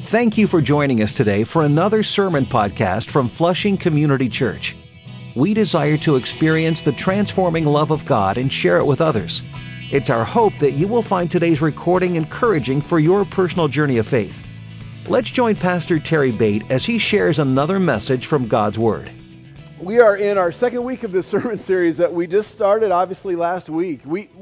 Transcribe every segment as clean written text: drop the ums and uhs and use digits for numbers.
Thank you for joining us today for another sermon podcast from Flushing Community Church. We desire to experience the transforming love of God and share it with others. It's our hope that you will find today's recording encouraging for your personal journey of faith. Let's join Pastor Terry Bate as he shares another message from God's Word. We are in our second week of this sermon series that we just started, obviously, last week.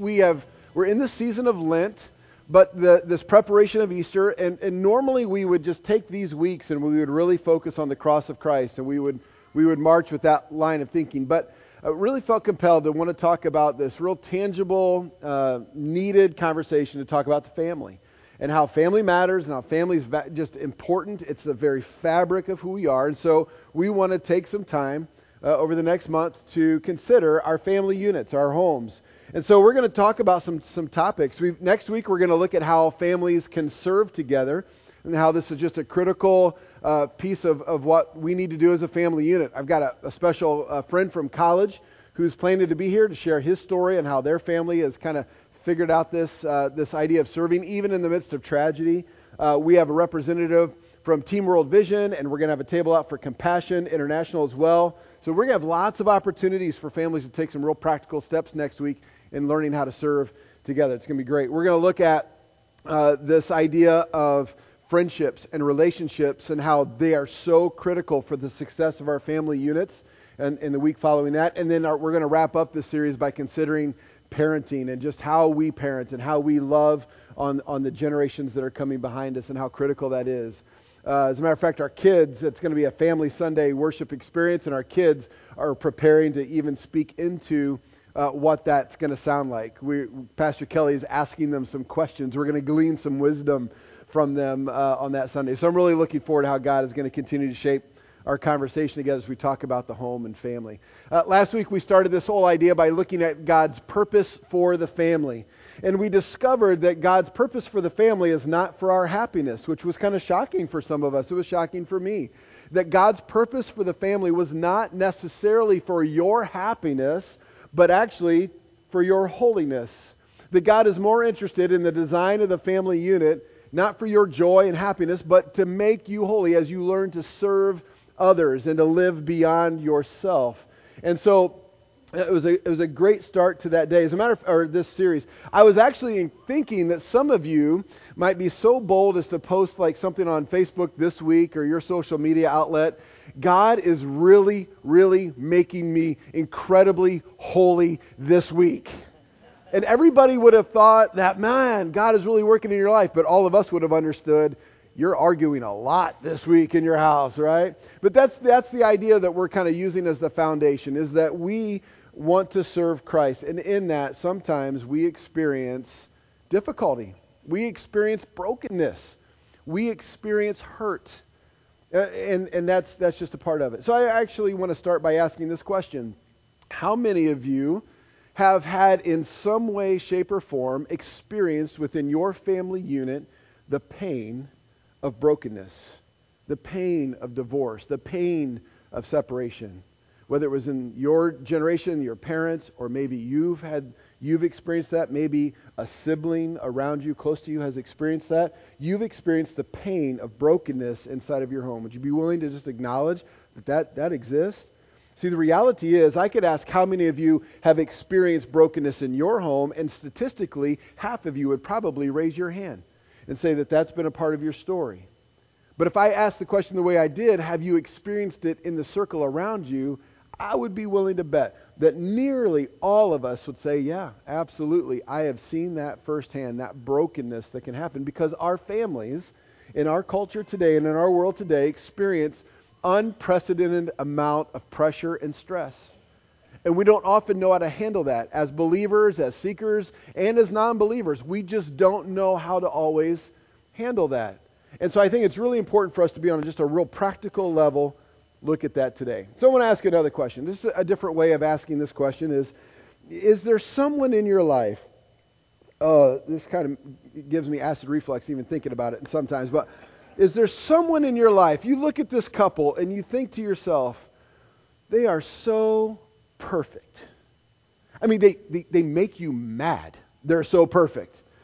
We're in the season of Lent, but this preparation of Easter, and normally we would just take these weeks and we would really focus on the cross of Christ, and we would march with that line of thinking. But I really felt compelled to want to talk about this real tangible, needed conversation to talk about the family and how family matters and how family is just important. It's the very fabric of who we are, and so we want to take some time over the next month to consider our family units, our homes. And so we're going to talk about some topics. Next week we're going to look at how families can serve together and how this is just a critical piece of what we need to do as a family unit. I've got a special friend from college who's planning to be here to share his story and how their family has kind of figured out this idea of serving even in the midst of tragedy. We have a representative from Team World Vision, and we're going to have a table out for Compassion International as well. So we're going to have lots of opportunities for families to take some real practical steps next week in learning how to serve together. It's going to be great. We're going to look at this idea of friendships and relationships and how they are so critical for the success of our family units and in the week following that. And then we're going to wrap up this series by considering parenting and just how we parent and how we love on the generations that are coming behind us and how critical that is. As a matter of fact, our kids, it's going to be a family Sunday worship experience, and our kids are preparing to even speak into what that's going to sound like. Pastor Kelly is asking them some questions. We're going to glean some wisdom from them on that Sunday. So I'm really looking forward to how God is going to continue to shape our conversation together as we talk about the home and family. Last week we started this whole idea by looking at God's purpose for the family. And we discovered that God's purpose for the family is not for our happiness, which was kind of shocking for some of us. It was shocking for me. That God's purpose for the family was not necessarily for your happiness, but actually for your holiness. That God is more interested in the design of the family unit, not for your joy and happiness, but to make you holy as you learn to serve others and to live beyond yourself. And so it was a great start to that day. As a matter of this series, I was actually thinking that some of you might be so bold as to post like something on Facebook this week or your social media outlet. God is really, really making me incredibly holy this week. And everybody would have thought that, man, God is really working in your life. But all of us would have understood, you're arguing a lot this week in your house, right? But that's the idea that we're kind of using as the foundation, is that we want to serve Christ. And in that, sometimes we experience difficulty. We experience brokenness. We experience hurt. And that's just a part of it. So I actually want to start by asking this question. How many of you have had in some way, shape, or form experienced within your family unit the pain of brokenness, the pain of divorce, the pain of separation? Whether it was in your generation, your parents, or maybe you've experienced that. Maybe a sibling around you, close to you, has experienced that. You've experienced the pain of brokenness inside of your home. Would you be willing to just acknowledge that exists? See, the reality is, I could ask how many of you have experienced brokenness in your home, and statistically, half of you would probably raise your hand and say that that's been a part of your story. But if I asked the question the way I did, have you experienced it in the circle around you, I would be willing to bet that nearly all of us would say, yeah, absolutely. I have seen that firsthand, that brokenness that can happen, because our families in our culture today and in our world today experience unprecedented amount of pressure and stress. And we don't often know how to handle that. As believers, as seekers, and as non-believers, we just don't know how to always handle that. And so I think it's really important for us to be on just a real practical level look at that today. So I want to ask another question. This is a different way of asking this question is there someone in your life, this kind of gives me acid reflux even thinking about it sometimes, but is there someone in your life, you look at this couple and you think to yourself, they are so perfect. I mean, they make you mad. They're so perfect.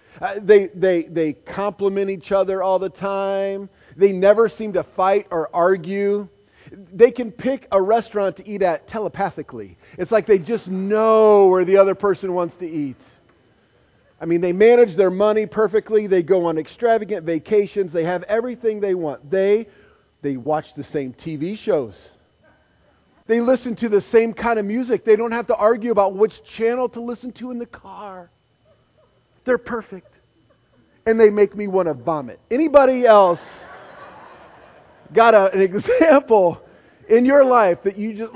They compliment each other all the time. They never seem to fight or argue. They can pick a restaurant to eat at telepathically. It's like they just know where the other person wants to eat. I mean, they manage their money perfectly. They go on extravagant vacations. They have everything they want. They watch the same TV shows. They listen to the same kind of music. They don't have to argue about which channel to listen to in the car. They're perfect. And they make me want to vomit. Anybody else got an example in your life that you just,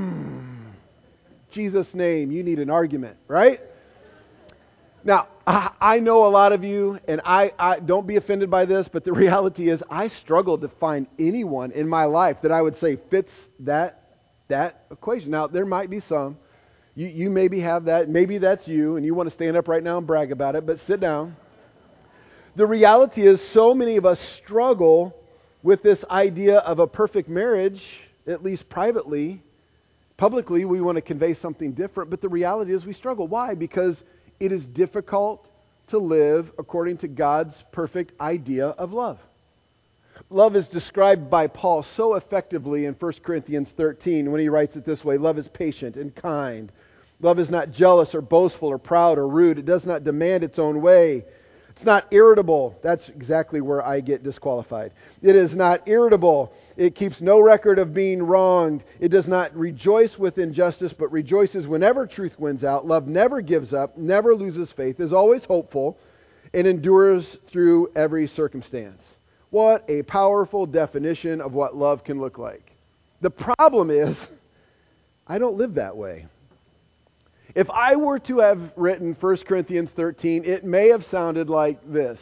Jesus' name, you need an argument, right? Now, I know a lot of you, and I don't be offended by this, but the reality is I struggle to find anyone in my life that I would say fits that equation. Now, there might be some. You maybe have that. Maybe that's you, and you want to stand up right now and brag about it, but sit down. The reality is so many of us struggle with this idea of a perfect marriage, at least privately. Publicly, we want to convey something different, but the reality is we struggle. Why? Because it is difficult to live according to God's perfect idea of love. Love is described by Paul so effectively in 1 Corinthians 13 when he writes it this way: love is patient and kind. Love is not jealous or boastful or proud or rude. It does not demand its own way. It's not irritable. That's exactly where I get disqualified. It is not irritable. It keeps no record of being wronged. It does not rejoice with injustice, but rejoices whenever truth wins out. Love never gives up, never loses faith, is always hopeful, and endures through every circumstance. What a powerful definition of what love can look like. The problem is, I don't live that way. If I were to have written 1 Corinthians 13, it may have sounded like this.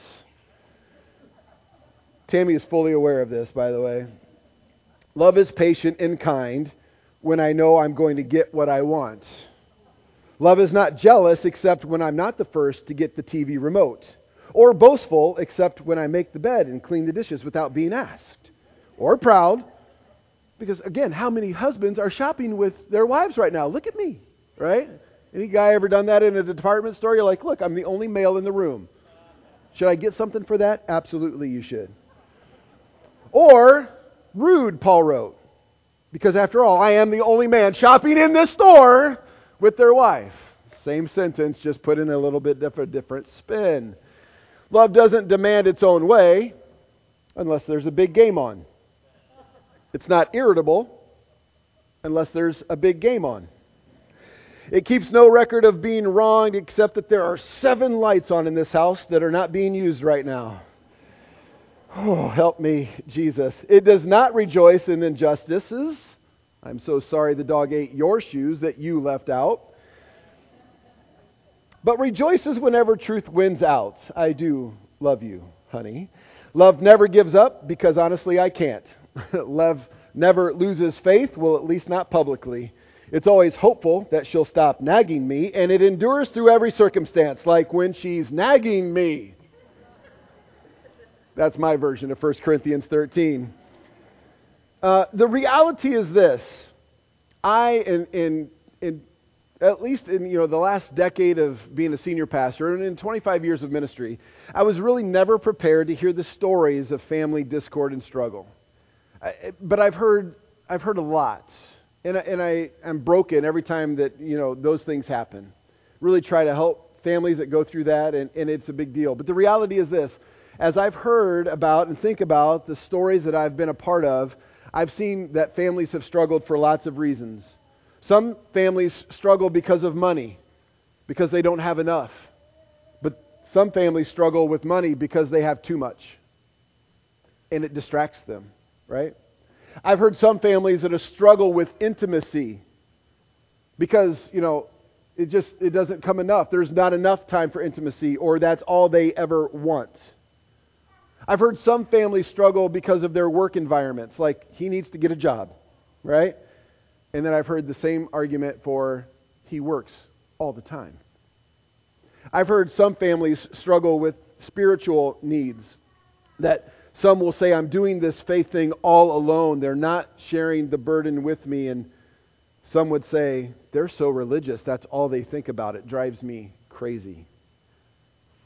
Tammy is fully aware of this, by the way. Love is patient and kind when I know I'm going to get what I want. Love is not jealous except when I'm not the first to get the TV remote. Or boastful except when I make the bed and clean the dishes without being asked. Or proud, because again, how many husbands are shopping with their wives right now? Look at me, right? Any guy ever done that in a department store? You're like, look, I'm the only male in the room. Should I get something for that? Absolutely, you should. Or rude, Paul wrote, because after all, I am the only man shopping in this store with their wife. Same sentence, just put in a little bit different spin. Love doesn't demand its own way unless there's a big game on. It's not irritable unless there's a big game on. It keeps no record of being wronged except that there are 7 lights on in this house that are not being used right now. Oh, help me, Jesus. It does not rejoice in injustices. I'm so sorry the dog ate your shoes that you left out. But rejoices whenever truth wins out. I do love you, honey. Love never gives up because honestly I can't. Love never loses faith, well, at least not publicly. It's always hopeful that she'll stop nagging me, and it endures through every circumstance, like when she's nagging me. That's my version of 1 Corinthians 13. The reality is this. At least in the last decade of being a senior pastor and in 25 years of ministry, I was really never prepared to hear the stories of family discord and struggle. But I've heard a lot. And I am broken every time that, those things happen. Really try to help families that go through that, and it's a big deal. But the reality is this. As I've heard about and think about the stories that I've been a part of, I've seen that families have struggled for lots of reasons. Some families struggle because of money, because they don't have enough. But some families struggle with money because they have too much. And it distracts them, right? I've heard some families that struggle with intimacy because, it doesn't come enough. There's not enough time for intimacy, or that's all they ever want. I've heard some families struggle because of their work environments, like he needs to get a job, right? And then I've heard the same argument for he works all the time. I've heard some families struggle with spiritual needs, that some will say, I'm doing this faith thing all alone. They're not sharing the burden with me. And some would say, they're so religious. That's all they think about. It drives me crazy.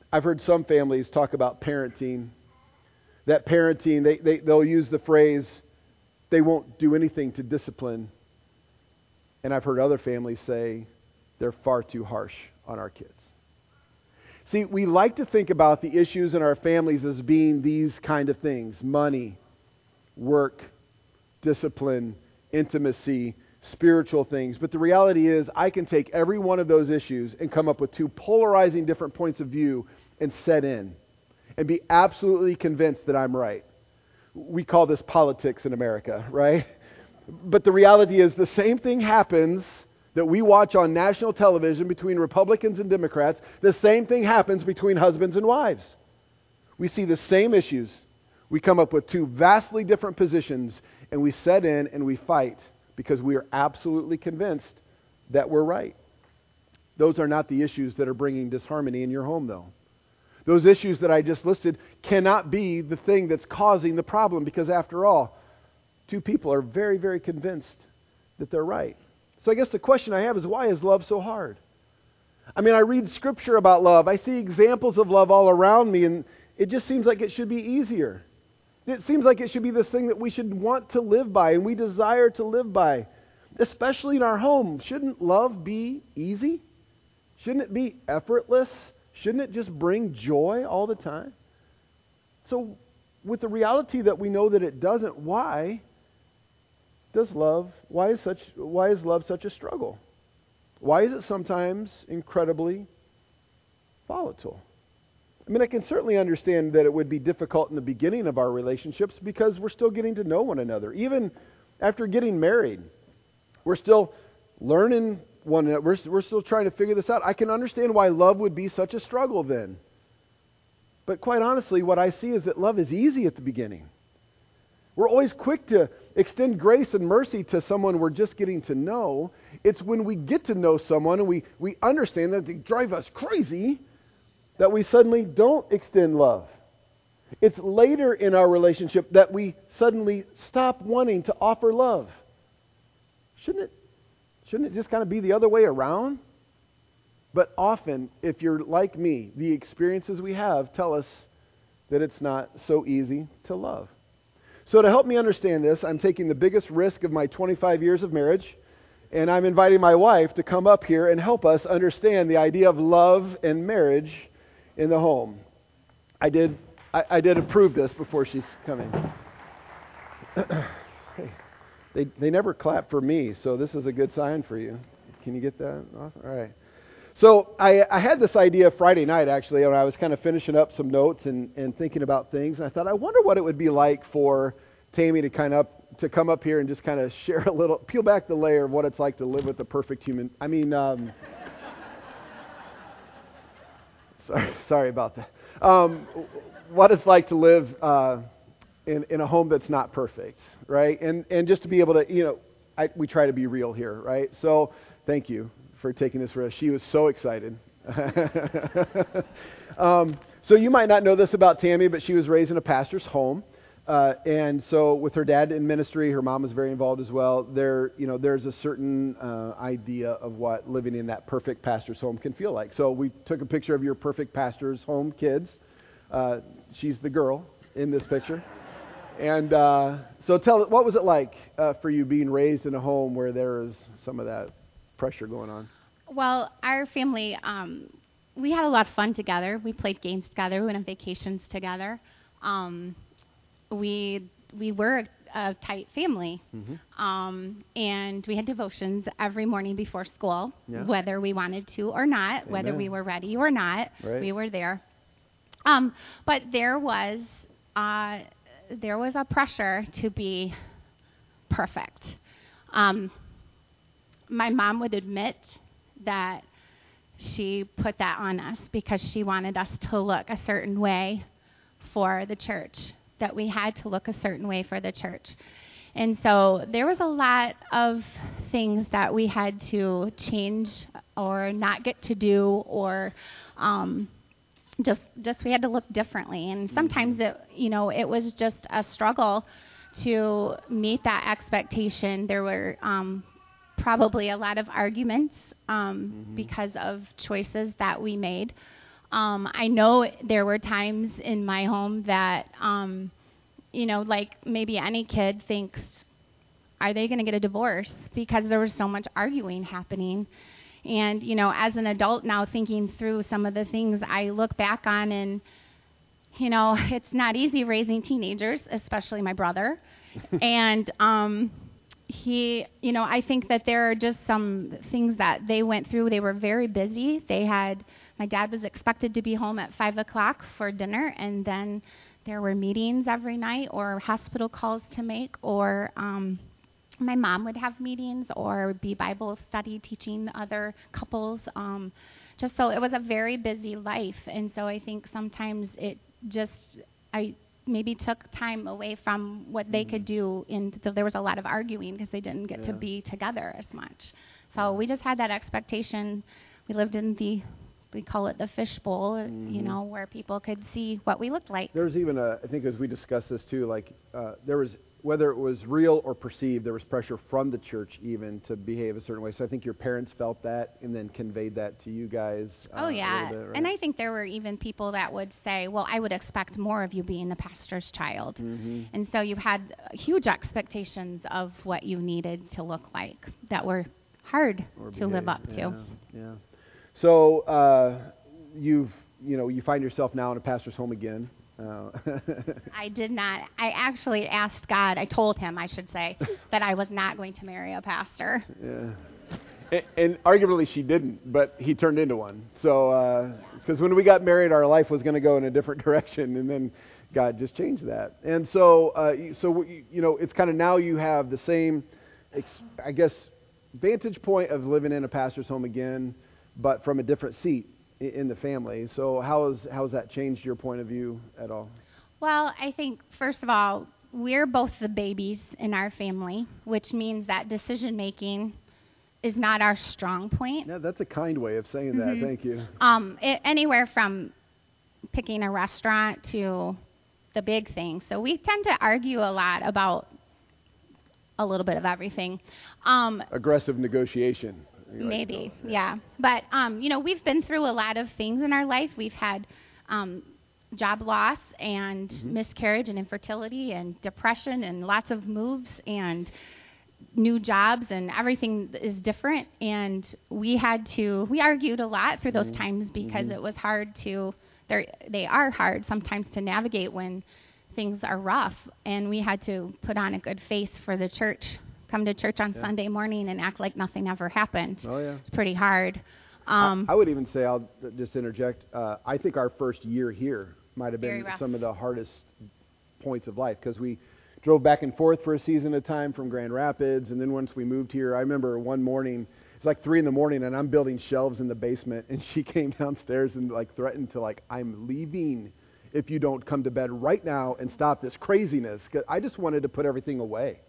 I've heard some families talk about parenting. That parenting, they'll use the phrase, they won't do anything to discipline. And I've heard other families say they're far too harsh on our kids. See, we like to think about the issues in our families as being these kind of things: money, work, discipline, intimacy, spiritual things. But the reality is, I can take every one of those issues and come up with two polarizing different points of view and set in and be absolutely convinced that I'm right. We call this politics in America, right? But the reality is, the same thing happens that we watch on national television between Republicans and Democrats. The same thing happens between husbands and wives. We see the same issues. We come up with two vastly different positions, and we set in and we fight because we are absolutely convinced that we're right. Those are not the issues that are bringing disharmony in your home, though. Those issues that I just listed cannot be the thing that's causing the problem, because after all, two people are very, very convinced that they're right. So I guess the question I have is, why is love so hard? I mean, I read scripture about love. I see examples of love all around me, and it just seems like it should be easier. It seems like it should be this thing that we should want to live by and we desire to live by, especially in our home. Shouldn't love be easy? Shouldn't it be effortless? Shouldn't it just bring joy all the time? So with the reality that we know that it doesn't, why is love such a struggle? Why is it sometimes incredibly volatile? I mean, I can certainly understand that it would be difficult in the beginning of our relationships because we're still getting to know one another. Even after getting married, we're still learning one another. We're still trying to figure this out. I can understand why love would be such a struggle then. But quite honestly, what I see is that love is easy at the beginning. We're always quick to extend grace and mercy to someone we're just getting to know. It's when we get to know someone and we understand that they drive us crazy that we suddenly don't extend love. It's later in our relationship that we suddenly stop wanting to offer love. Shouldn't it just kind of be the other way around? But often, if you're like me, the experiences we have tell us that it's not so easy to love. So to help me understand this, I'm taking the biggest risk of my 25 years of marriage, and I'm inviting my wife to come up here and help us understand the idea of love and marriage in the home. I did approve this before she's coming. Hey, they never clap for me, so this is a good sign for you. Can you get that off? All right. So I had this idea Friday night, actually, when I was kind of finishing up some notes and thinking about things. And I thought, I wonder what it would be like for Tammy to come up here and just kind of share a little, peel back the layer of what it's like to live with a perfect human. I mean, sorry about that. What it's like to live in a home that's not perfect, right? And just to be able to, we try to be real here, right? So thank you for taking this risk. She was so excited. So you might not know this about Tammy, but she was raised in a pastor's home. And so with her dad in ministry, her mom was very involved as well. There's a certain idea of what living in that perfect pastor's home can feel like. So we took a picture of your perfect pastor's home kids. She's the girl in this picture. And so what was it like for you being raised in a home where there is some of that pressure going on? Well, our family, we had a lot of fun together. We played games together. We went on vacations together. We were a tight family. Mm-hmm. And we had devotions every morning before school, whether we wanted to or not, Amen. Whether we were ready or not, right. We were there. But there was a pressure to be perfect. My mom would admit that she put that on us because she wanted us to look a certain way for the church, that we had to look a certain way for the church. And so there was a lot of things that we had to change or not get to do, or just we had to look differently. And sometimes it was just a struggle to meet that expectation. There were probably a lot of arguments because of choices that we made. I know there were times in my home that, like maybe any kid thinks, are they going to get a divorce? Because there was so much arguing happening. And, as an adult now thinking through some of the things I look back on, and, it's not easy raising teenagers, especially my brother. And I think that there are just some things that they went through. They were very busy. My dad was expected to be home at 5 o'clock for dinner, and then there were meetings every night or hospital calls to make, or my mom would have meetings or be Bible study teaching other couples. Just so it was a very busy life. And so I think sometimes I maybe took time away from what they could do. And so there was a lot of arguing because they didn't get to be together as much. So we just had that expectation. We lived in we call it the fishbowl, where people could see what we looked like. There was even I think as we discussed this too, there was, whether it was real or perceived, there was pressure from the church even to behave a certain way. So I think your parents felt that and then conveyed that to you guys. Oh, yeah. A little bit, right? And I think there were even people that would say, well, I would expect more of you being the pastor's child. Mm-hmm. And so you had huge expectations of what you needed to look like that were hard to live up to. Yeah. So you find yourself now in a pastor's home again. I did not. I actually asked God, I told him, I should say, that I was not going to marry a pastor. Yeah. And arguably she didn't, but he turned into one. So, because when we got married, our life was going to go in a different direction, and then God just changed that. And so, it's kind of now you have the same, vantage point of living in a pastor's home again, but from a different seat in the family. So how's that changed your point of view at all? Well, I think, first of all, we're both the babies in our family, which means that decision-making is not our strong point. Yeah, that's a kind way of saying that. Thank you. Anywhere from picking a restaurant to the big thing. So we tend to argue a lot about a little bit of everything. Aggressive negotiation. Maybe, yeah. But, we've been through a lot of things in our life. We've had job loss and miscarriage and infertility and depression and lots of moves and new jobs, and everything is different. And we argued a lot through those times because it was hard they are hard sometimes to navigate when things are rough. And we had to put on a good face for the church. Come to church on Sunday morning and act like nothing ever happened. Oh, yeah. It's pretty hard. I would even say, I'll just interject, I think our first year here might have been some of the hardest points of life, because we drove back and forth for a season at a time from Grand Rapids, and then once we moved here, I remember one morning, it's like 3 a.m, and I'm building shelves in the basement, and she came downstairs and threatened to I'm leaving if you don't come to bed right now and stop this craziness, because I just wanted to put everything away.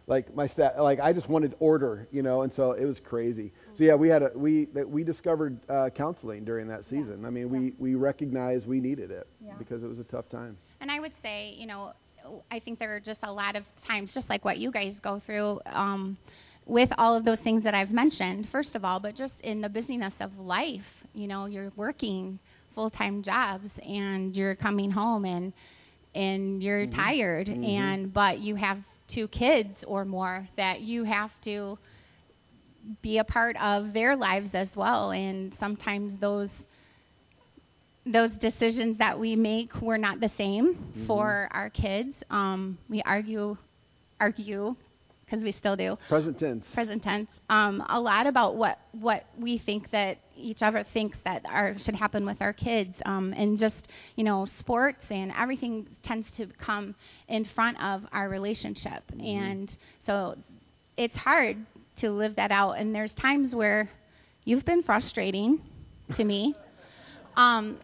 I just wanted order, and so it was crazy. So yeah, we discovered counseling during that season. Yeah. I mean, we recognized we needed it because it was a tough time. And I would say, I think there are just a lot of times, just like what you guys go through, with all of those things that I've mentioned, first of all, but just in the busyness of life, you're working full-time jobs and you're coming home and you're tired, but you have 2 kids or more that you have to be a part of their lives as well. And sometimes those decisions that we make were not the same for our kids. We argue, because we still do. Present tense. A lot about what we think that each other thinks that should happen with our kids. And just, sports and everything tends to come in front of our relationship. And so it's hard to live that out. And there's times where you've been frustrating to me. And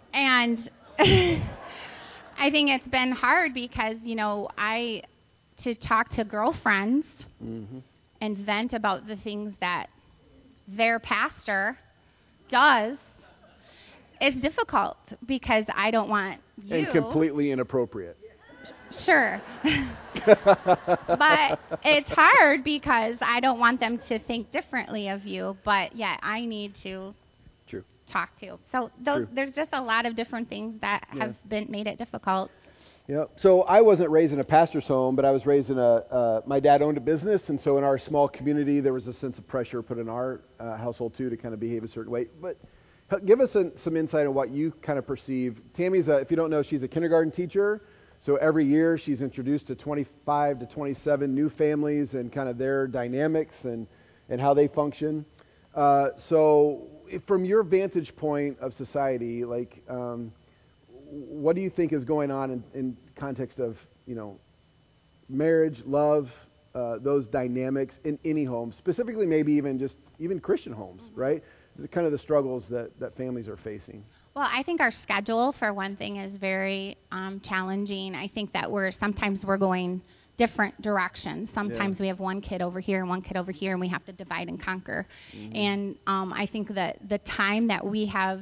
I think it's been hard because, to talk to girlfriends and vent about the things that their pastor does is difficult because I don't want you. And completely inappropriate. Sure. But it's hard because I don't want them to think differently of you, but yeah, I need to talk to. So there's just a lot of different things that have made it difficult. Yeah. So I wasn't raised in a pastor's home, but I was raised in my dad owned a business, and so in our small community, there was a sense of pressure put in our household too to kind of behave a certain way. But give us some insight on what you kind of perceive. Tammy's, if you don't know, she's a kindergarten teacher. So every year she's introduced to 25 to 27 new families and kind of their dynamics and how they function. So from your vantage point of society, like, what do you think is going on in context of, marriage, love, those dynamics in any home, specifically maybe even Christian homes, right? Kind of the struggles that families are facing. Well, I think our schedule, for one thing, is very challenging. I think that sometimes we're going different directions. Sometimes we have one kid over here and one kid over here, and we have to divide and conquer. Mm-hmm. And I think that the time that we have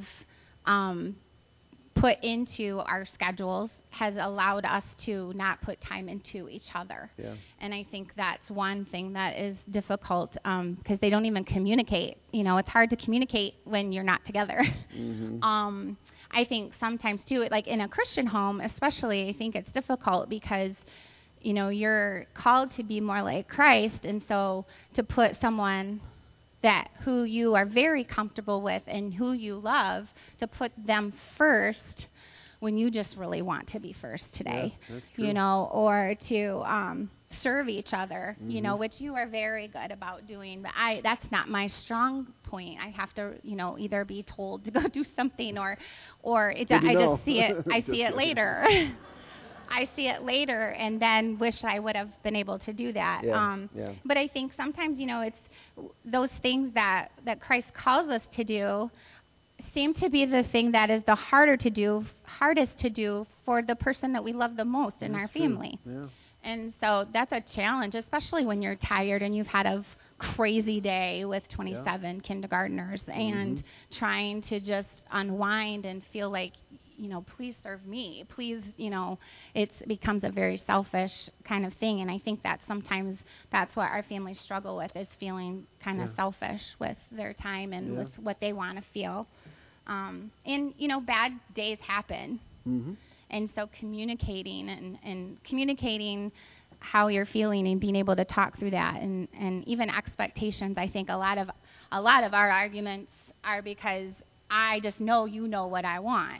put into our schedules has allowed us to not put time into each other. Yeah. And I think that's one thing that is difficult because they don't even communicate. It's hard to communicate when you're not together. Mm-hmm. I think sometimes too, like in a Christian home especially, I think it's difficult because you're called to be more like Christ, and so to put someone who you are very comfortable with and who you love, to put them first when you just really want to be first today, or to serve each other, mm-hmm. Which you are very good about doing, but that's not my strong point. I have to, either be told to go do something or I just see it. I see it later. I see it later and then wish I would have been able to do that. But I think sometimes, it's those things that Christ calls us to do seem to be the thing that is the hardest to do for the person that we love the most in our family. Yeah. And so that's a challenge, especially when you're tired and you've had a crazy day with 27 kindergartners and mm-hmm. trying to just unwind and feel like, please serve me. Please, it becomes a very selfish kind of thing. And I think that sometimes that's what our families struggle with, is feeling kind of selfish with their time and with what they want to feel. And, bad days happen. Mm-hmm. And so communicating and communicating how you're feeling and being able to talk through that and even expectations. I think a lot of our arguments are because I just know you know what I want.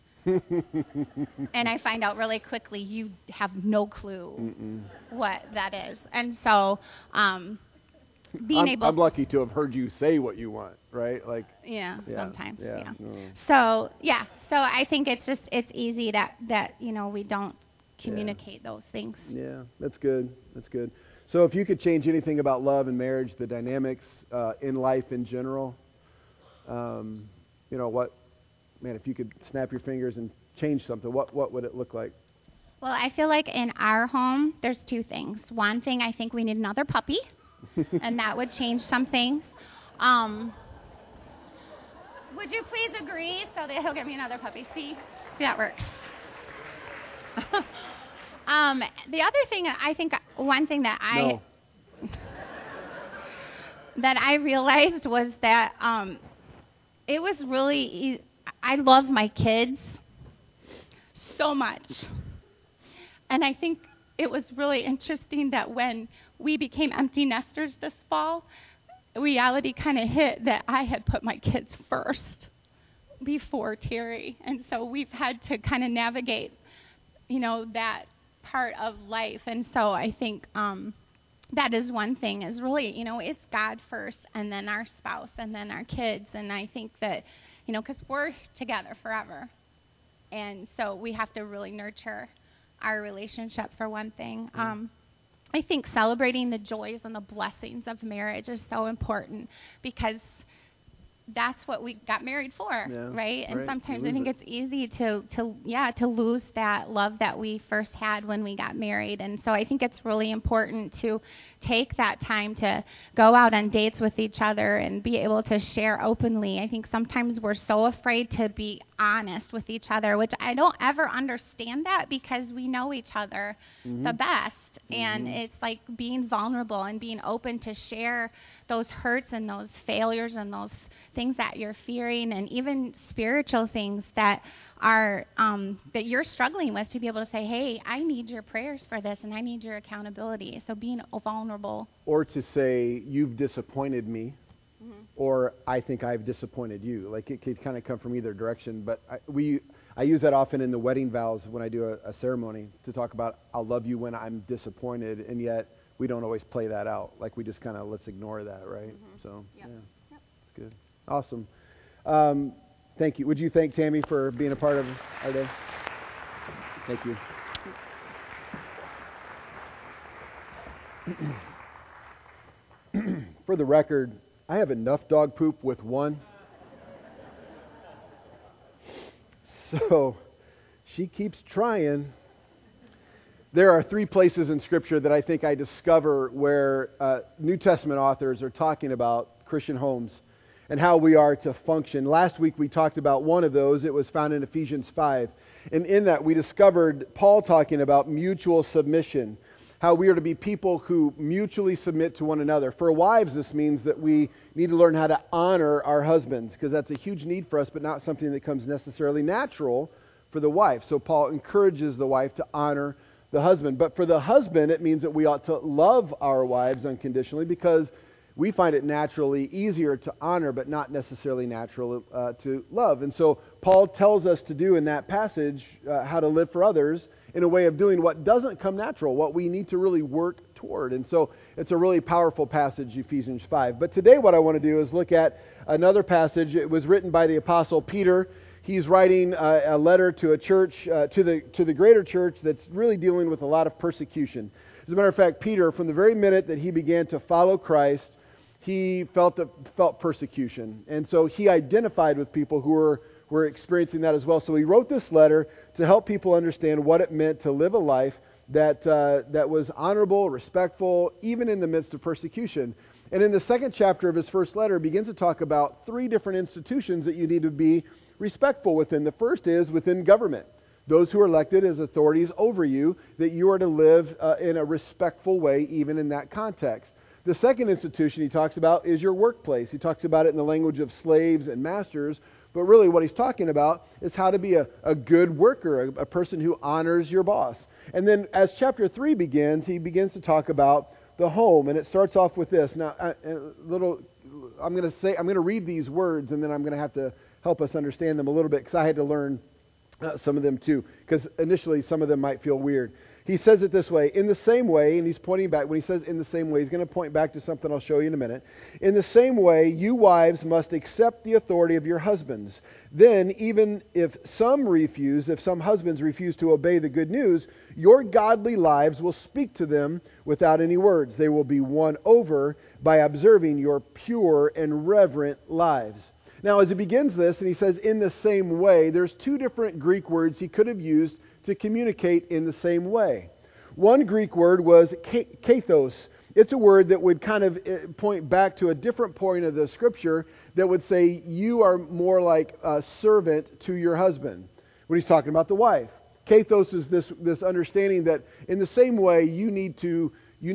And I find out really quickly you have no clue what that is. And so I'm lucky to have heard you say what you want, right? Like sometimes. Yeah. So I think it's easy that we don't communicate those things. Yeah, that's good. So if you could change anything about love and marriage, the dynamics in life in general, what? Man, if you could snap your fingers and change something, what would it look like? Well, I feel like in our home, there's two things. One thing, I think we need another puppy, and that would change some things. Would you please agree so that he'll get me another puppy? See that works. The other thing, I think one thing that I realized was that it was really I love my kids so much. And I think it was really interesting that when we became empty nesters this fall, reality kind of hit that I had put my kids first before Terry. And so we've had to kind of navigate, that part of life. And so I think that is one thing, is really, it's God first and then our spouse and then our kids. And I think that, because we're together forever. And so we have to really nurture our relationship, for one thing. I think celebrating the joys and the blessings of marriage is so important, because that's what we got married for, right? And sometimes I think it's easy to lose that love that we first had when we got married. And so I think it's really important to take that time to go out on dates with each other and be able to share openly. I think sometimes we're so afraid to be honest with each other, which I don't ever understand that, because we know each other the best. And it's like being vulnerable and being open to share those hurts and those failures and those things that you're fearing, and even spiritual things that are that you're struggling with, to be able to say, hey, I need your prayers for this, and I need your accountability. So being vulnerable. Or to say, you've disappointed me, or I think I've disappointed you. Like, it could kind of come from either direction. But I use that often in the wedding vows when I do a ceremony, to talk about, I'll love you when I'm disappointed, and yet we don't always play that out. Like, we just kind of, let's ignore that, right? So, yeah, it's good. Awesome. Thank you. Would you thank Tammy for being a part of our day? Thank you. For the record, I have enough dog poop with one. So she keeps trying. There are 3 places in Scripture that I think I discover where New Testament authors are talking about Christian homes and how we are to function. Last week we talked about one of those. It was found in Ephesians 5. And in that we discovered Paul talking about mutual submission, how we are to be people who mutually submit to one another. For wives, this means that we need to learn how to honor our husbands, because that's a huge need for us, but not something that comes necessarily natural for the wife. So Paul encourages the wife to honor the husband. But for the husband, it means that we ought to love our wives unconditionally, because we find it naturally easier to honor, but not necessarily natural to love. And so Paul tells us to do in that passage how to live for others in a way of doing what doesn't come natural, what we need to really work toward. And so it's a really powerful passage, Ephesians 5. But today what I want to do is look at another passage. It was written by the Apostle Peter. He's writing a letter to a church, to the greater church that's really dealing with a lot of persecution. As a matter of fact, Peter, from the very minute that he began to follow Christ, he felt persecution. And so he identified with people who were experiencing that as well. So he wrote this letter to help people understand what it meant to live a life that was honorable, respectful, even in the midst of persecution. And in the second chapter of his first letter, he begins to talk about 3 different institutions that you need to be respectful within. The first is within government. Those who are elected as authorities over you, that you are to live in a respectful way, even in that context. The second institution he talks about is your workplace. He talks about it in the language of slaves and masters, but really what he's talking about is how to be a good worker, a person who honors your boss. And then as chapter 3 begins, he begins to talk about the home, and it starts off with this. Now, I'm going to read these words, and then I'm going to have to help us understand them a little bit, because I had to learn some of them too, because initially some of them might feel weird. He says it this way, in the same way, and he's pointing back. When he says in the same way, he's going to point back to something I'll show you in a minute. In the same way, you wives must accept the authority of your husbands. Then, even if some husbands refuse to obey the good news, your godly lives will speak to them without any words. They will be won over by observing your pure and reverent lives. Now, as he begins this, and he says, in the same way, there's 2 different Greek words he could have used to communicate in the same way. One Greek word was kathos. It's a word that would kind of point back to a different point of the Scripture that would say you are more like a servant to your husband when he's talking about the wife. Kathos is this understanding that in the same way you need to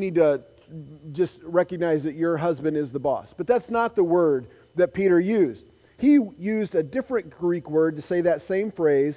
just recognize that your husband is the boss. But that's not the word that Peter used. He used a different Greek word to say that same phrase,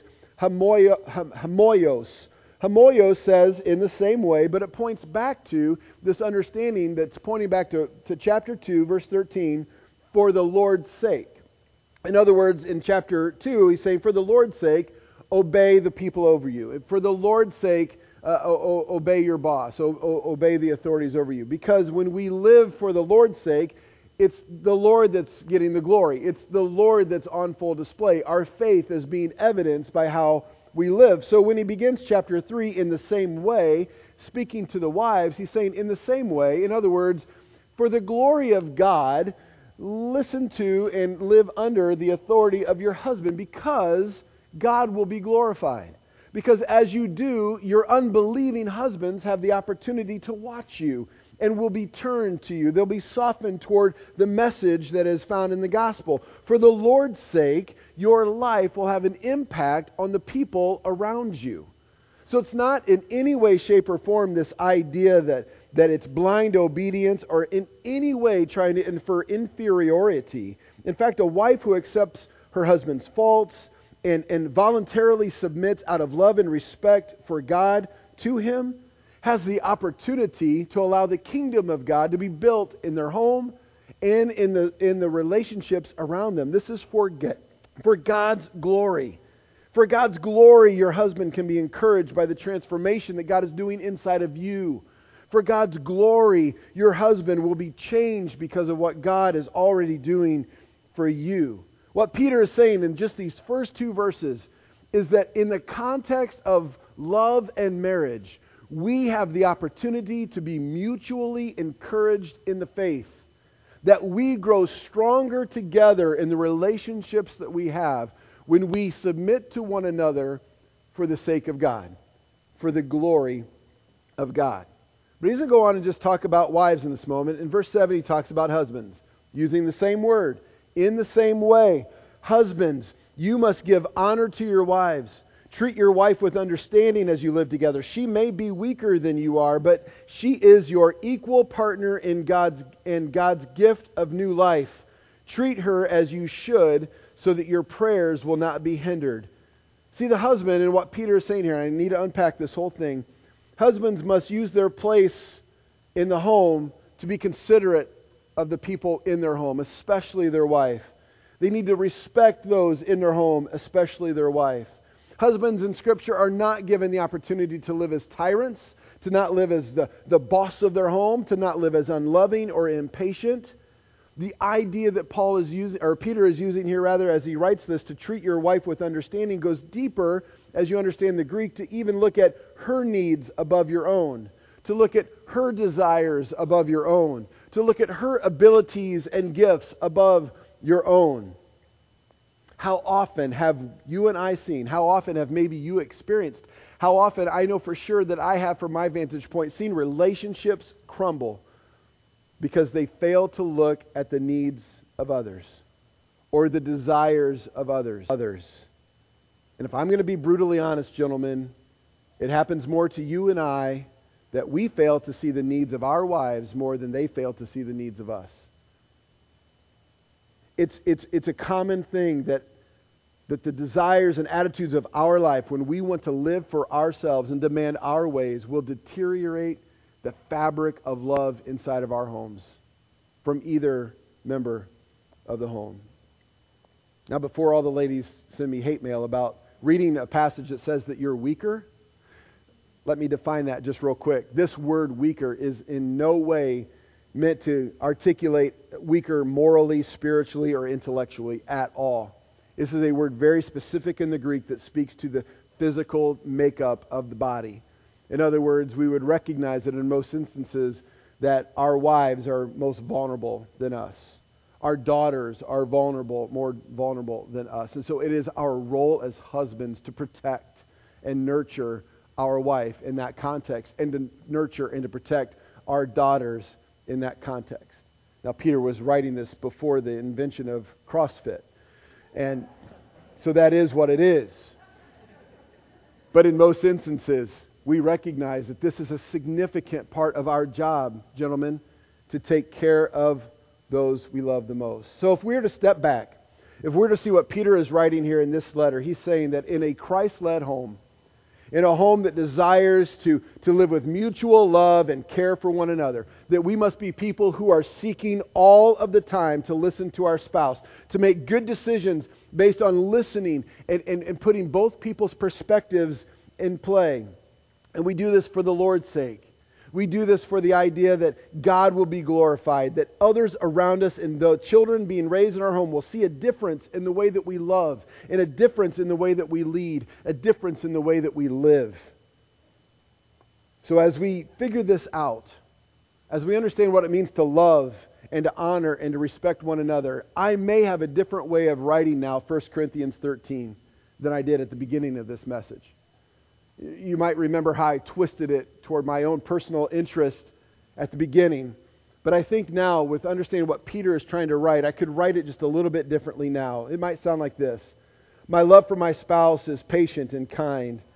hamoios. Hamoios says in the same way, but it points back to this understanding that's pointing back to chapter 2, verse 13, for the Lord's sake. In other words, in chapter 2, he's saying, for the Lord's sake, obey the people over you. For the Lord's sake, obey your boss. Obey the authorities over you. Because when we live for the Lord's sake, it's the Lord that's getting the glory. It's the Lord that's on full display. Our faith is being evidenced by how we live. So when he begins chapter 3 in the same way, speaking to the wives, he's saying in the same way. In other words, for the glory of God, listen to and live under the authority of your husband, because God will be glorified. Because as you do, your unbelieving husbands have the opportunity to watch you and will be turned to you. They'll be softened toward the message that is found in the gospel. For the Lord's sake, your life will have an impact on the people around you. So it's not in any way, shape, or form this idea that it's blind obedience or in any way trying to infer inferiority. In fact, a wife who accepts her husband's faults and voluntarily submits out of love and respect for God to him has the opportunity to allow the kingdom of God to be built in their home and in the relationships around them. This is for God's glory. For God's glory, your husband can be encouraged by the transformation that God is doing inside of you. For God's glory, your husband will be changed because of what God is already doing for you. What Peter is saying in just these first two verses is that in the context of love and marriage, we have the opportunity to be mutually encouraged in the faith. That we grow stronger together in the relationships that we have when we submit to one another for the sake of God, for the glory of God. But he doesn't go on and just talk about wives in this moment. In verse 7, he talks about husbands, using the same word, in the same way. Husbands, you must give honor to your wives. Treat your wife with understanding as you live together. She may be weaker than you are, but she is your equal partner in God's gift of new life. Treat her as you should, so that your prayers will not be hindered. See, the husband, and what Peter is saying here, I need to unpack this whole thing. Husbands must use their place in the home to be considerate of the people in their home, especially their wife. They need to respect those in their home, especially their wife. Husbands in Scripture are not given the opportunity to live as tyrants, to not live as the boss of their home, to not live as unloving or impatient. The idea that Paul is using, or Peter is using here rather, as he writes this, to treat your wife with understanding, goes deeper as you understand the Greek, to even look at her needs above your own, to look at her desires above your own, to look at her abilities and gifts above your own. How often have you and I seen, how often have maybe you experienced, how often I know for sure that I have from my vantage point seen relationships crumble because they fail to look at the needs of others or the desires of others. And if I'm going to be brutally honest, gentlemen, it happens more to you and I that we fail to see the needs of our wives more than they fail to see the needs of us. It's a common thing that the desires and attitudes of our life, when we want to live for ourselves and demand our ways, will deteriorate the fabric of love inside of our homes from either member of the home. Now, before all the ladies send me hate mail about reading a passage that says that you're weaker, let me define that just real quick. This word weaker is in no way meant to articulate weaker morally, spiritually, or intellectually at all. This is a word very specific in the Greek that speaks to the physical makeup of the body. In other words, we would recognize that in most instances that our wives are most vulnerable than us. Our daughters are more vulnerable than us. And so it is our role as husbands to protect and nurture our wife in that context, and to nurture and to protect our daughters in that context. Now, Peter was writing this before the invention of CrossFit. And so that is what it is. But in most instances, we recognize that this is a significant part of our job, gentlemen, to take care of those we love the most. So if we were to step back, if we're to see what Peter is writing here in this letter, he's saying that in a Christ-led home, in a home that desires to live with mutual love and care for one another, that we must be people who are seeking all of the time to listen to our spouse, to make good decisions based on listening and putting both people's perspectives in play. And we do this for the Lord's sake. We do this for the idea that God will be glorified, that others around us and the children being raised in our home will see a difference in the way that we love, and a difference in the way that we lead, a difference in the way that we live. So as we figure this out, as we understand what it means to love and to honor and to respect one another, I may have a different way of writing now 1 Corinthians 13 than I did at the beginning of this message. You might remember how I twisted it toward my own personal interest at the beginning. But I think now, with understanding what Peter is trying to write, I could write it just a little bit differently now. It might sound like this. My love for my spouse is patient and kind.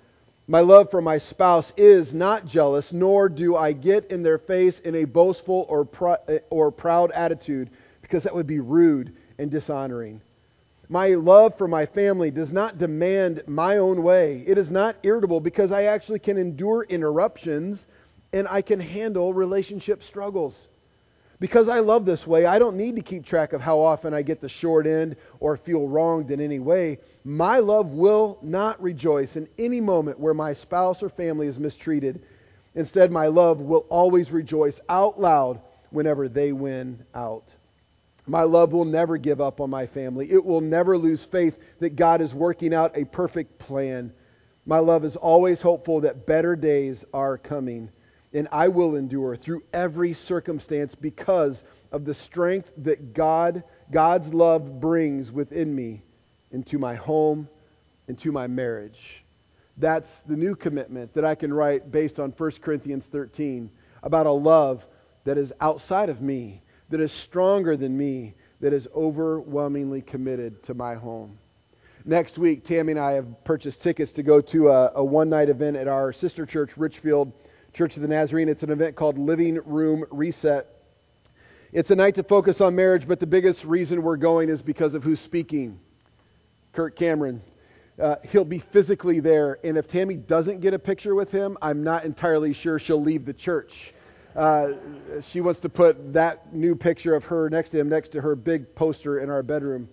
My love for my spouse is not jealous, nor do I get in their face in a boastful or proud attitude, because that would be rude and dishonoring. My love for my family does not demand my own way. It is not irritable because I actually can endure interruptions and I can handle relationship struggles. Because I love this way, I don't need to keep track of how often I get the short end or feel wronged in any way. My love will not rejoice in any moment where my spouse or family is mistreated. Instead, my love will always rejoice out loud whenever they win out. My love will never give up on my family. It will never lose faith that God is working out a perfect plan. My love is always hopeful that better days are coming. And I will endure through every circumstance because of the strength that God's love brings within me into my home, into my marriage. That's the new commitment that I can write based on 1 Corinthians 13 about a love that is outside of me, that is stronger than me, that is overwhelmingly committed to my home. Next week, Tammy and I have purchased tickets to go to a one-night event at our sister church, Richfield Church of the Nazarene. It's an event called Living Room Reset. It's a night to focus on marriage, but the biggest reason we're going is because of who's speaking. Kirk Cameron. He'll be physically there, and if Tammy doesn't get a picture with him, I'm not entirely sure she'll leave the church. She wants to put that new picture of her next to him, next to her big poster in our bedroom.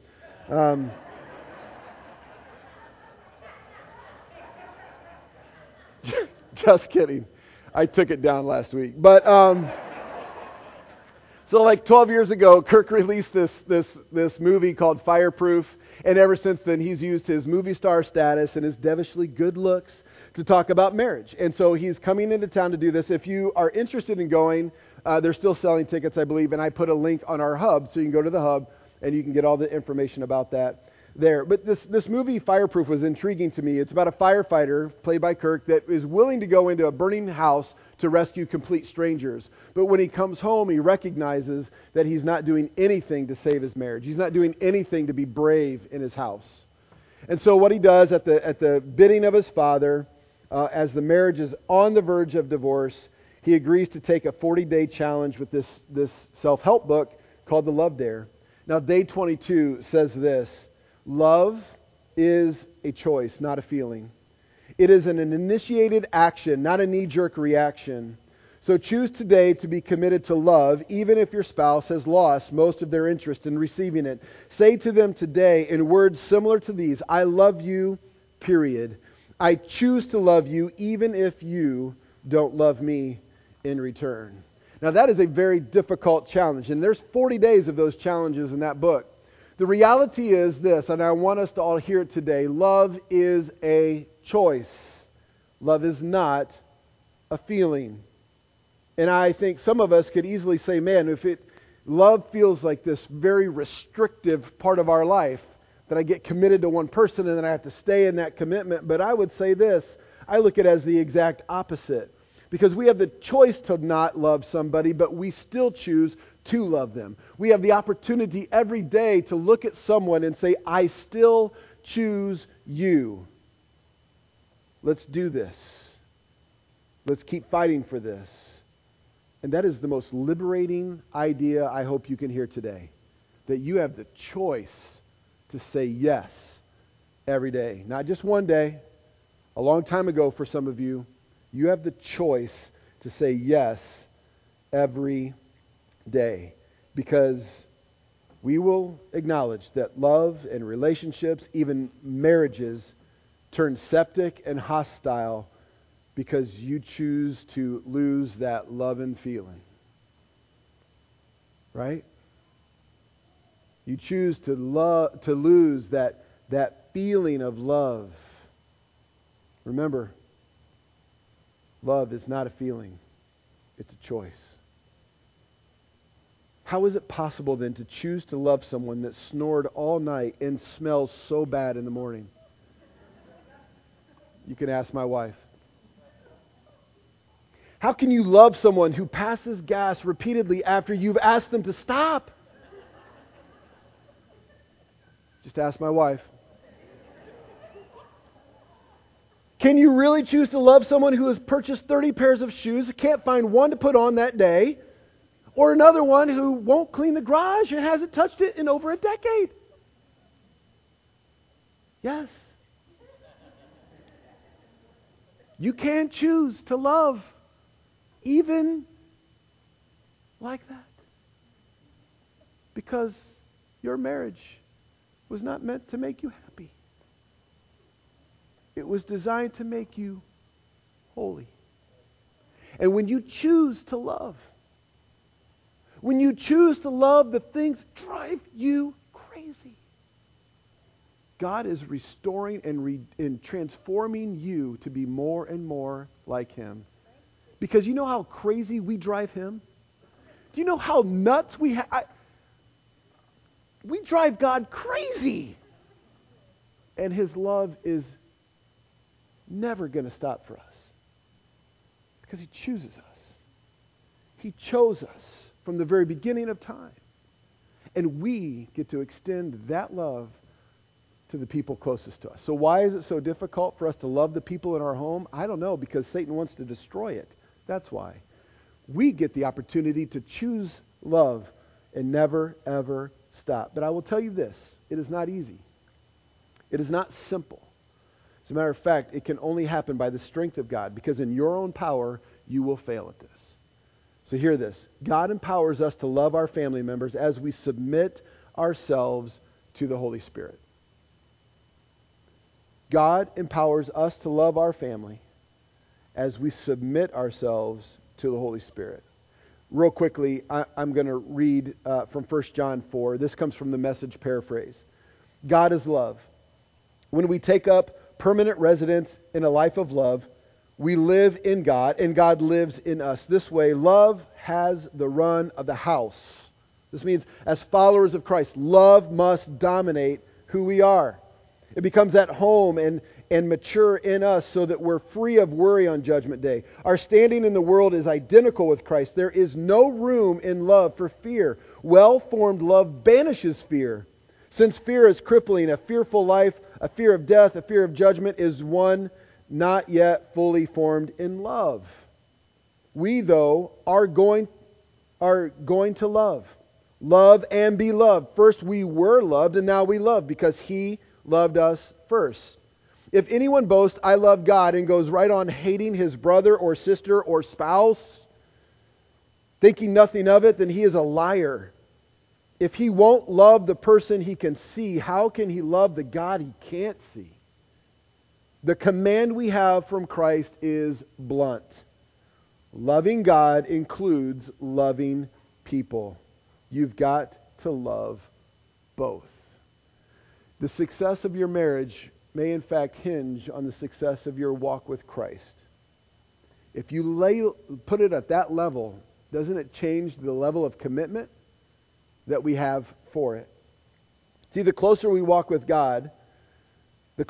Just kidding. I took it down last week. But so like 12 years ago, Kirk released this movie called Fireproof, and ever since then he's used his movie star status and his devilishly good looks to talk about marriage. And so he's coming into town to do this. If you are interested in going, they're still selling tickets, I believe, and I put a link on our hub, so you can go to the hub and you can get all the information about that there. But this movie, Fireproof, was intriguing to me. It's about a firefighter, played by Kirk, that is willing to go into a burning house to rescue complete strangers. But when he comes home, he recognizes that he's not doing anything to save his marriage. He's not doing anything to be brave in his house. And so what he does at the bidding of his father, as the marriage is on the verge of divorce, he agrees to take a 40-day challenge with this self-help book called The Love Dare. Now, day 22 says this: love is a choice, not a feeling. It is an initiated action, not a knee-jerk reaction. So choose today to be committed to love, even if your spouse has lost most of their interest in receiving it. Say to them today in words similar to these: I love you, period. I choose to love you, even if you don't love me in return. Now that is a very difficult challenge, and there's 40 days of those challenges in that book. The reality is this, and I want us to all hear it today: love is a choice. Love is not a feeling. And I think some of us could easily say, man, love feels like this very restrictive part of our life, that I get committed to one person and then I have to stay in that commitment. But I would say this: I look at it as the exact opposite. Because we have the choice to not love somebody, but we still choose to love them. We have the opportunity every day to look at someone and say, I still choose you. Let's do this. Let's keep fighting for this. And that is the most liberating idea I hope you can hear today. That you have the choice to say yes every day. Not just one day. A long time ago for some of you. You have the choice to say yes every day. Because we will acknowledge that love and relationships, even marriages, turn septic and hostile because you choose to lose that love and feeling. Right? You choose to lose that feeling of love. Remember, love is not a feeling. It's a choice. How is it possible then to choose to love someone that snored all night and smells so bad in the morning? You can ask my wife. How can you love someone who passes gas repeatedly after you've asked them to stop? Just ask my wife. Can you really choose to love someone who has purchased 30 pairs of shoes, can't find one to put on that day, or another one who won't clean the garage and hasn't touched it in over a decade? Yes. You can choose to love even like that. Because your marriage was not meant to make you happy. It was designed to make you holy. And when you choose to love, the things that drive you crazy, God is restoring and transforming you to be more and more like Him. Because you know how crazy we drive Him? Do you know how nuts we we drive God crazy. And His love is never going to stop for us. Because He chooses us. He chose us from the very beginning of time. And we get to extend that love to the people closest to us. So why is it so difficult for us to love the people in our home? I don't know, because Satan wants to destroy it. That's why. We get the opportunity to choose love and never, ever stop. But I will tell you this, it is not easy. It is not simple. As a matter of fact, it can only happen by the strength of God, because in your own power, you will fail at this. So hear this. God empowers us to love our family members as we submit ourselves to the Holy Spirit. God empowers us to love our family as we submit ourselves to the Holy Spirit. Real quickly, I'm going to read from 1 John 4. This comes from the Message paraphrase. God is love. When we take up permanent residence in a life of love, we live in God, and God lives in us. This way, love has the run of the house. This means, as followers of Christ, love must dominate who we are. It becomes at home and mature in us so that we're free of worry on Judgment Day. Our standing in the world is identical with Christ. There is no room in love for fear. Well-formed love banishes fear. Since fear is crippling, a fearful life, a fear of death, a fear of judgment is one not yet fully formed in love. We, though, are going to love. Love and be loved. First we were loved, and now we love because He loved us first. If anyone boasts, I love God, and goes right on hating his brother or sister or spouse, thinking nothing of it, then he is a liar. If he won't love the person he can see, how can he love the God he can't see? The command we have from Christ is blunt. Loving God includes loving people. You've got to love both. The success of your marriage may in fact hinge on the success of your walk with Christ. If you put it at that level, doesn't it change the level of commitment that we have for it? See, the closer we walk with God, the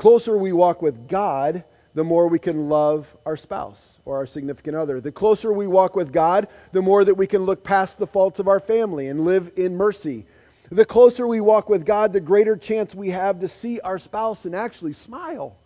more we can love our spouse or our significant other. The closer we walk with God, the more that we can look past the faults of our family and live in mercy. The closer we walk with God, the greater chance we have to see our spouse and actually smile.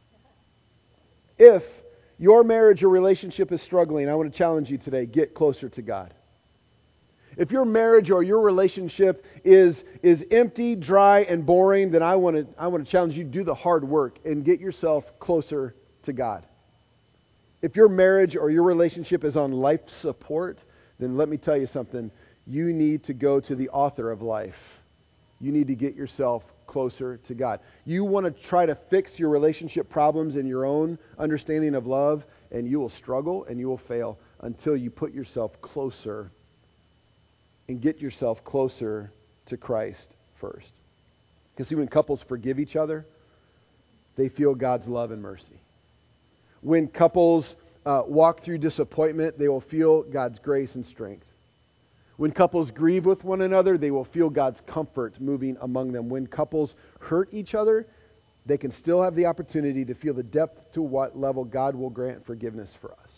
If your marriage or relationship is struggling, I want to challenge you today, get closer to God. If your marriage or your relationship is empty, dry, and boring, then I want to challenge you to do the hard work and get yourself closer to God. If your marriage or your relationship is on life support, then let me tell you something. You need to go to the author of life. You need to get yourself closer to God. You want to try to fix your relationship problems in your own understanding of love, and you will struggle and you will fail until you put yourself closer and get yourself closer to Christ first. Because see, when couples forgive each other, they feel God's love and mercy. When couples walk through disappointment, they will feel God's grace and strength. When couples grieve with one another, they will feel God's comfort moving among them. When couples hurt each other, they can still have the opportunity to feel the depth to what level God will grant forgiveness for us.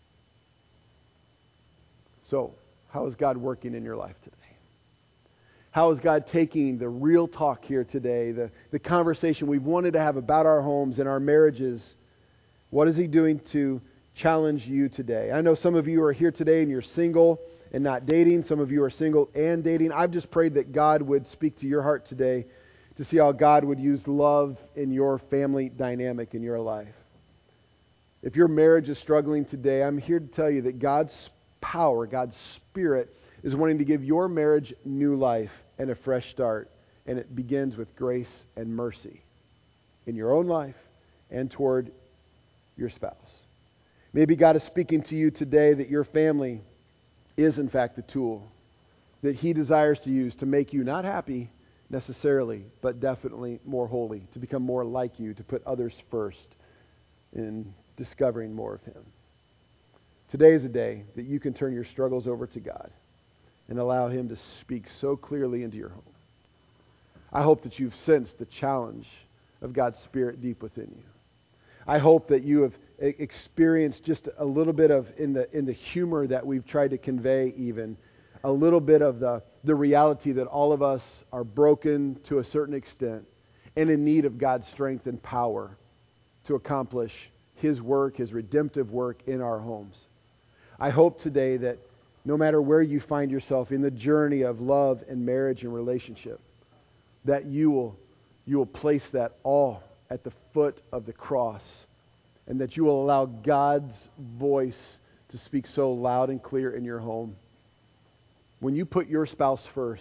So, how is God working in your life today? How is God taking the real talk here today, the conversation we've wanted to have about our homes and our marriages? What is He doing to challenge you today? I know some of you are here today and you're single and not dating. Some of you are single and dating. I've just prayed that God would speak to your heart today to see how God would use love in your family dynamic in your life. If your marriage is struggling today, I'm here to tell you that God's power, God's Spirit, is wanting to give your marriage new life and a fresh start. And it begins with grace and mercy in your own life and toward your spouse. Maybe God is speaking to you today that your family is in fact the tool that He desires to use to make you not happy necessarily, but definitely more holy, to become more like you, to put others first in discovering more of Him. Today is a day that you can turn your struggles over to God and allow Him to speak so clearly into your home. I hope that you've sensed the challenge of God's Spirit deep within you. I hope that you have experienced just a little bit of, in the humor that we've tried to convey even, a little bit of the reality that all of us are broken to a certain extent and in need of God's strength and power to accomplish His work, His redemptive work in our homes. I hope today that no matter where you find yourself in the journey of love and marriage and relationship, that you will place that all at the foot of the cross, and that you will allow God's voice to speak so loud and clear in your home. When you put your spouse first,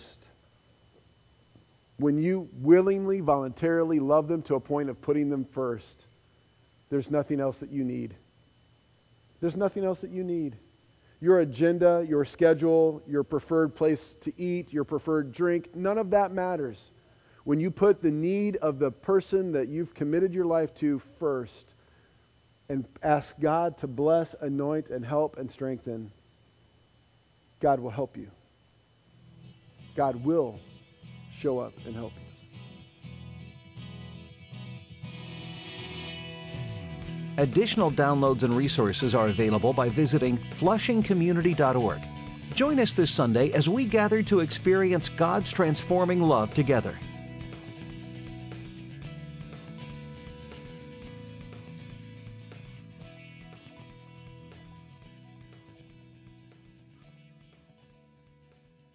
when you willingly, voluntarily love them to a point of putting them first, there's nothing else that you need. There's nothing else that you need. Your agenda, your schedule, your preferred place to eat, your preferred drink, none of that matters. When you put the need of the person that you've committed your life to first and ask God to bless, anoint, and help and strengthen, God will help you. God will show up and help you. Additional downloads and resources are available by visiting flushingcommunity.org. Join us this Sunday as we gather to experience God's transforming love together.